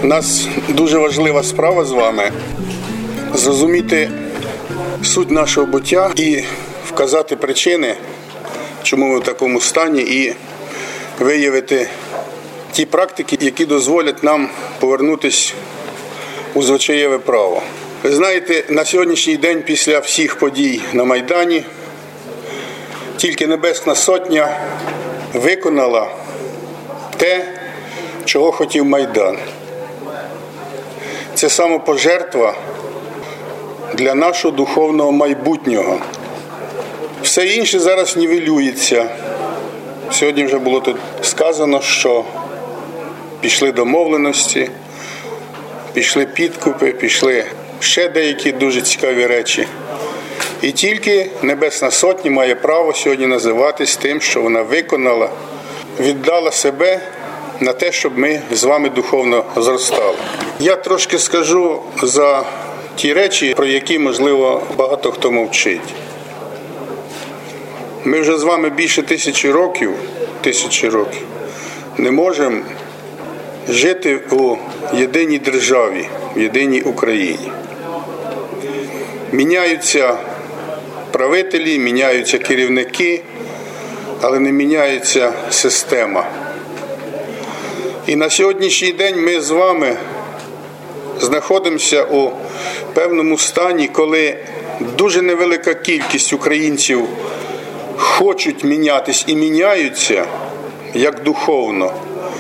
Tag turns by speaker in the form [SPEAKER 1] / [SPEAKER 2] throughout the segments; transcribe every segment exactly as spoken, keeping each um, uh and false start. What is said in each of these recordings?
[SPEAKER 1] нас дуже важлива справа з вами – зрозуміти суть нашого буття і вказати причини, чому ми в такому стані, і виявити ті практики, які дозволять нам повернутися у звичаєве право. Ви знаєте, на сьогоднішній день після всіх подій на Майдані тільки Небесна Сотня виконала те, чого хотів Майдан. Це самопожертва для нашого духовного майбутнього. Все інше зараз нівелюється. Сьогодні вже було тут сказано, що пішли домовленості, пішли підкупи, пішли ще деякі дуже цікаві речі. І тільки Небесна Сотня має право сьогодні називатись тим, що вона виконала, віддала себе на те, щоб ми з вами духовно зростали. Я трошки скажу за ті речі, про які, можливо, багато хто мовчить. Ми вже з вами більше тисячі років, тисячі років не можемо жити у єдиній державі, в єдиній Україні. Міняються правителі, міняються керівники, але не міняється система. І на сьогоднішній день ми з вами знаходимося у певному стані, коли дуже невелика кількість українців хочуть мінятись і міняються, як духовно,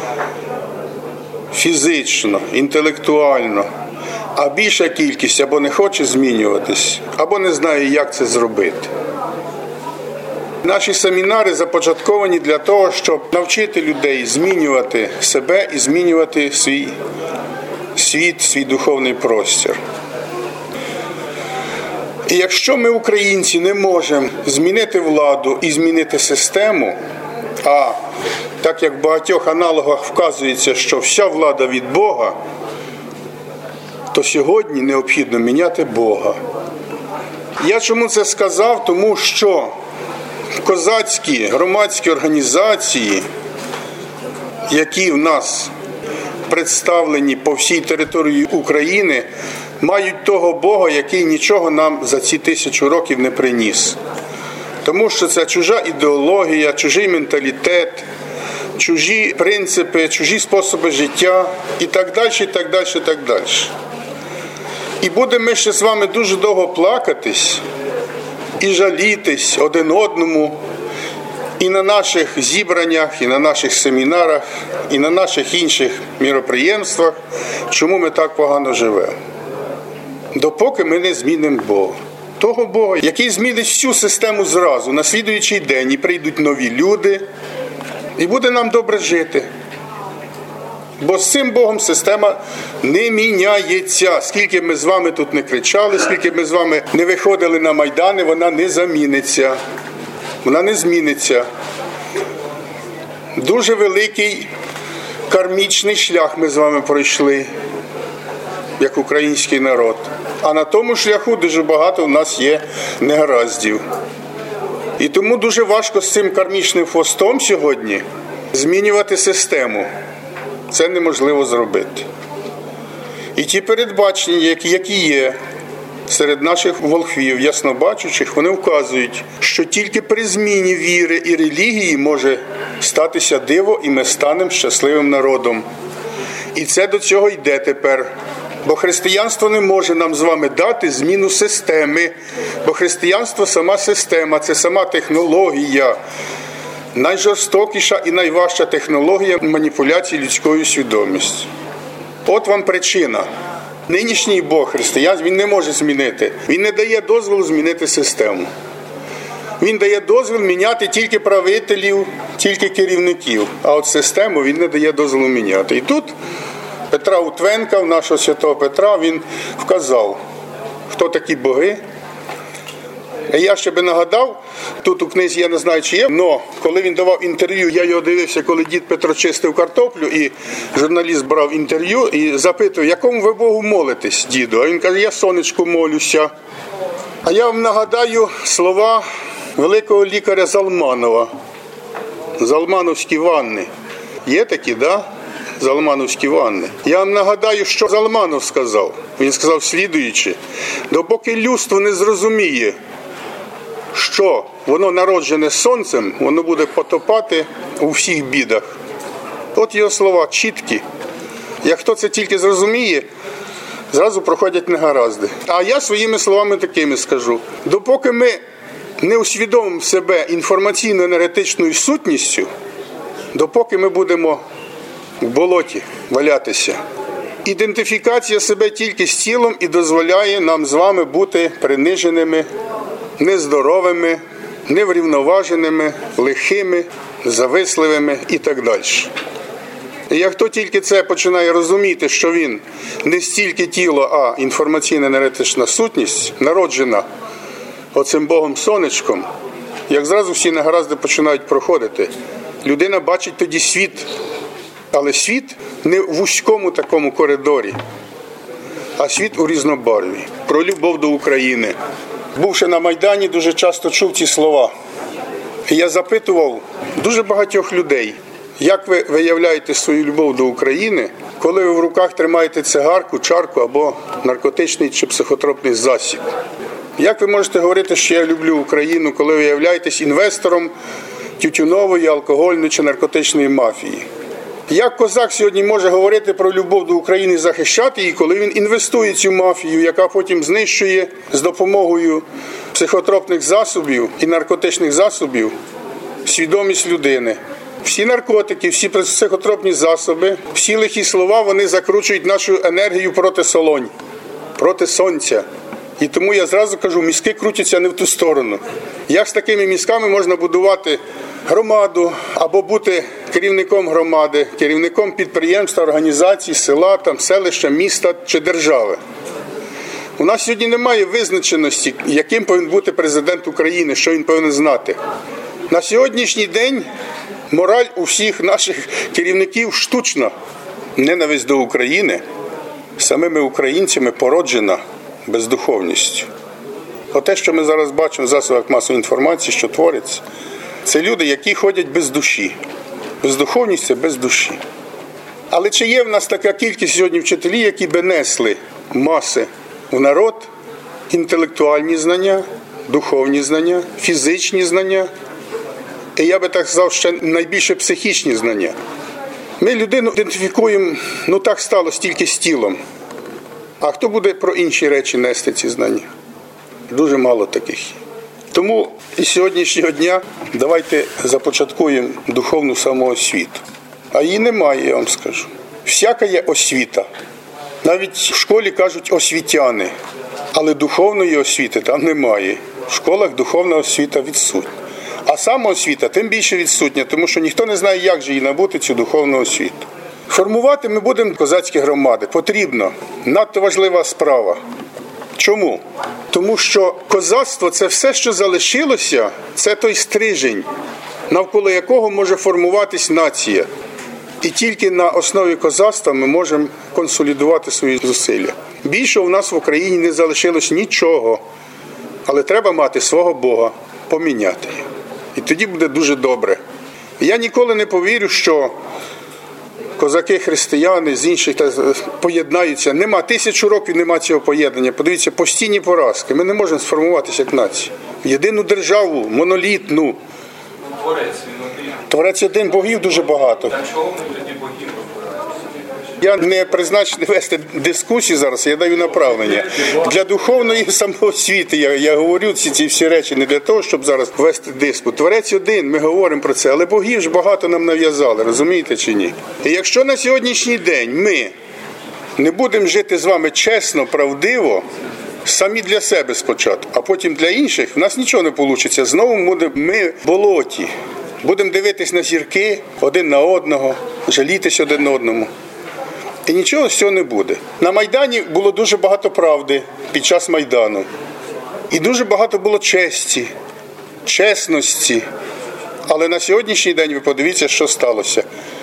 [SPEAKER 1] фізично, інтелектуально, а більша кількість або не хоче змінюватись, або не знає, як це зробити. Наші семінари започатковані для того, щоб навчити людей змінювати себе і змінювати свій світ, свій духовний простір. І якщо ми, українці, не можемо змінити владу і змінити систему, а так як в багатьох аналогах вказується, що вся влада від Бога, то сьогодні необхідно міняти Бога. Я чому це сказав? Тому що козацькі громадські організації, які в нас представлені по всій території України, мають того Бога, який нічого нам за ці тисячу років не приніс. Тому що це чужа ідеологія, чужий менталітет, чужі принципи, чужі способи життя і так далі, і так далі, і так далі. І будемо ми ще з вами дуже довго плакатись і жалітись один одному і на наших зібраннях, і на наших семінарах, і на наших інших міроприємствах, чому ми так погано живемо. Допоки ми не змінимо Бога. Того Бога, який змінить всю систему зразу, на слідуючий день, і прийдуть нові люди, і буде нам добре жити. Бо з цим Богом система не міняється. Скільки ми з вами тут не кричали, скільки ми з вами не виходили на Майдани, вона не заміниться. Вона не зміниться. Дуже великий кармічний шлях ми з вами пройшли, як український народ. А на тому шляху дуже багато у нас є негараздів. І тому дуже важко з цим кармічним хвостом сьогодні змінювати систему. Це неможливо зробити. І ті передбачення, які є серед наших волхвів, яснобачучих, вони вказують, що тільки при зміні віри і релігії може статися диво, і ми станемо щасливим народом. І це до цього йде тепер. Бо християнство не може нам з вами дати зміну системи. Бо християнство – сама система, це сама технологія. Найжорстокіша і найважча технологія маніпуляції людською свідомістю. От вам причина. Нинішній Бог християн, він не може змінити. Він не дає дозволу змінити систему. Він дає дозвіл міняти тільки правителів, тільки керівників. А от систему він не дає дозволу міняти. І тут Петра Утвенка, нашого святого Петра, він вказав, хто такі боги. Я ще би нагадав, тут у книзі я не знаю, чи є, але коли він давав інтерв'ю, я його дивився, коли дід Петро чистив картоплю, і журналіст брав інтерв'ю і запитував, якому ви Богу молитесь, діду? А він каже, я сонечку молюся. А я вам нагадаю слова великого лікаря Залманова, Залмановські ванни. Є такі, да? Залмановські ванни. Я вам нагадаю, що Залманов сказав. Він сказав слідуюче: допоки людство не зрозуміє, що воно народжене сонцем, воно буде потопати у всіх бідах. От його слова чіткі. Як хто це тільки зрозуміє, зразу проходять негаразди. А я своїми словами такими скажу. Допоки ми не усвідомимо себе інформаційно-енергетичною сутністю, допоки ми будемо в болоті валятися. Ідентифікація себе тільки з тілом і дозволяє нам з вами бути приниженими, нездоровими, неврівноваженими, лихими, зависливими і так далі. І як хто тільки це починає розуміти, що він не стільки тіло, а інформаційно-енергетична сутність, народжена оцим Богом-сонечком, як зразу всі негаразди починають проходити. Людина бачить тоді світ, але світ не в вузькому такому коридорі, а світ у різнобарві. Про любов до України. Бувши на Майдані, дуже часто чув ці слова. І я запитував дуже багатьох людей, як ви виявляєте свою любов до України, коли ви в руках тримаєте цигарку, чарку або наркотичний чи психотропний засіб? Як ви можете говорити, що я люблю Україну, коли ви являєтесь інвестором тютюнової, алкогольної чи наркотичної мафії? Як козак сьогодні може говорити про любов до України і захищати її, коли він інвестує цю мафію, яка потім знищує з допомогою психотропних засобів і наркотичних засобів свідомість людини? Всі наркотики, всі психотропні засоби, всі лихі слова, вони закручують нашу енергію проти солонь, проти сонця. І тому я зразу кажу, мізки крутяться не в ту сторону. Як з такими мізками можна будувати громаду або бути керівником громади, керівником підприємства, організації, села, там, селища, міста чи держави? У нас сьогодні немає визначеності, яким повинен бути президент України, що він повинен знати. На сьогоднішній день мораль у всіх наших керівників штучна. Ненависть до України самими українцями породжена бездуховністю. Оте, що ми зараз бачимо в засобах масової інформації, що твориться, це люди, які ходять без душі. Бездуховність – це без душі. Але чи є в нас така кількість сьогодні вчителів, які би несли маси в народ, інтелектуальні знання, духовні знання, фізичні знання, і я би так сказав, ще найбільше психічні знання? Ми людину ідентифікуємо, ну так сталося тільки з тілом. А хто буде про інші речі нести ці знання? Дуже мало таких. Тому і сьогоднішнього дня давайте започаткуємо духовну самоосвіту. А її немає, я вам скажу. Всяка є освіта. Навіть в школі кажуть освітяни, але духовної освіти там немає. В школах духовна освіта відсутня. А самоосвіта тим більше відсутня, тому що ніхто не знає, як же їй набути цю духовну освіту. Формувати ми будемо козацькі громади. Потрібно. Надто важлива справа. Чому? Тому що козацтво – це все, що залишилося, це той стрижень, навколо якого може формуватись нація. І тільки на основі козацтва ми можемо консолідувати свої зусилля. Більше у нас в Україні не залишилось нічого, але треба мати свого Бога, поміняти його. І тоді буде дуже добре. Я ніколи не повірю, що козаки-християни з інших поєднаються. Нема тисячу років, нема цього поєднання. Подивіться, постійні поразки. Ми не можемо сформуватися як нація. Єдину державу, монолітну.
[SPEAKER 2] Творець, він один.
[SPEAKER 1] Творець один, богів дуже багато.
[SPEAKER 2] Та чого ми тоді богів вибираємо?
[SPEAKER 1] Я не призначений вести дискусії зараз, я даю направлення. Для духовної самоосвіти я, я говорю ці, ці всі речі не для того, щоб зараз вести диспут. Творець один, ми говоримо про це, але богів ж багато нам нав'язали, розумієте чи ні? І якщо на сьогоднішній день ми не будемо жити з вами чесно, правдиво, самі для себе спочатку, а потім для інших, в нас нічого не вийде. Знову будемо ми в болоті. Будемо дивитись на зірки один на одного, жалітись один на одному. І нічого з цього не буде. На Майдані було дуже багато правди під час Майдану. І дуже багато було честі, чесності. Але на сьогоднішній день ви подивіться, що сталося.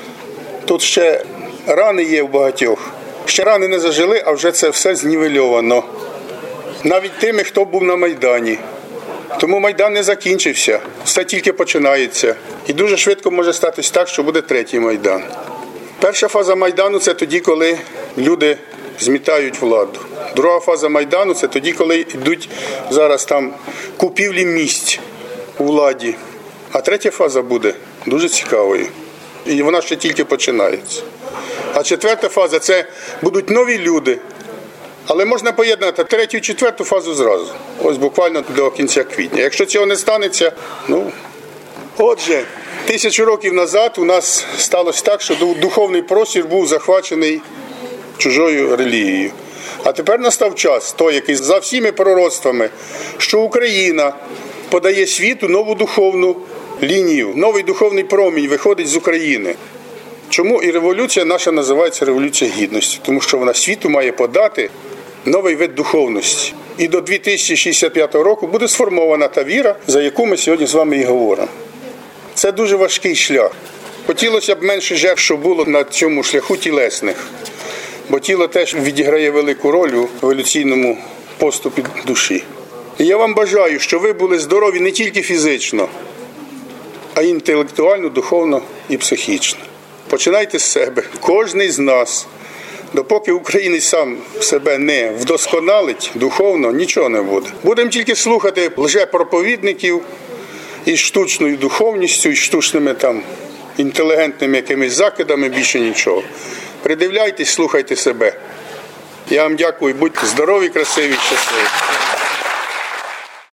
[SPEAKER 1] Тут ще рани є в багатьох. Ще рани не зажили, а вже це все знівельовано. Навіть тими, хто був на Майдані. Тому Майдан не закінчився, все тільки починається. І дуже швидко може статись так, що буде третій Майдан. Перша фаза Майдану – це тоді, коли люди змітають владу. Друга фаза Майдану – це тоді, коли йдуть зараз там купівлі місць у владі. А третя фаза буде дуже цікавою. І вона ще тільки починається. А четверта фаза – це будуть нові люди. Але можна поєднати третю і четверту фазу зразу. Ось буквально до кінця квітня. Якщо цього не станеться, ну... Отже, тисячу років назад у нас сталося так, що духовний простір був захвачений чужою релігією. А тепер настав час, той, який за всіми пророцтвами, що Україна подає світу нову духовну лінію, новий духовний промінь виходить з України. Чому і революція наша називається Революція Гідності? Тому що вона світу має подати новий вид духовності. І до дві тисячі шістдесят п'ятого року буде сформована та віра, за яку ми сьогодні з вами і говоримо. Це дуже важкий шлях. Хотілося б менше жертв, що було на цьому шляху тілесних. Бо тіло теж відіграє велику роль у еволюційному поступі душі. І я вам бажаю, щоб ви були здорові не тільки фізично, а й інтелектуально, духовно і психічно. Починайте з себе. Кожний з нас, допоки українець сам себе не вдосконалить духовно, нічого не буде. Будемо тільки слухати лжепроповідників із штучною духовністю, із штучними там інтелігентними якимись закидами, більше нічого. Придивляйтесь, слухайте себе. Я вам дякую. Будьте здорові, красиві, щасливі.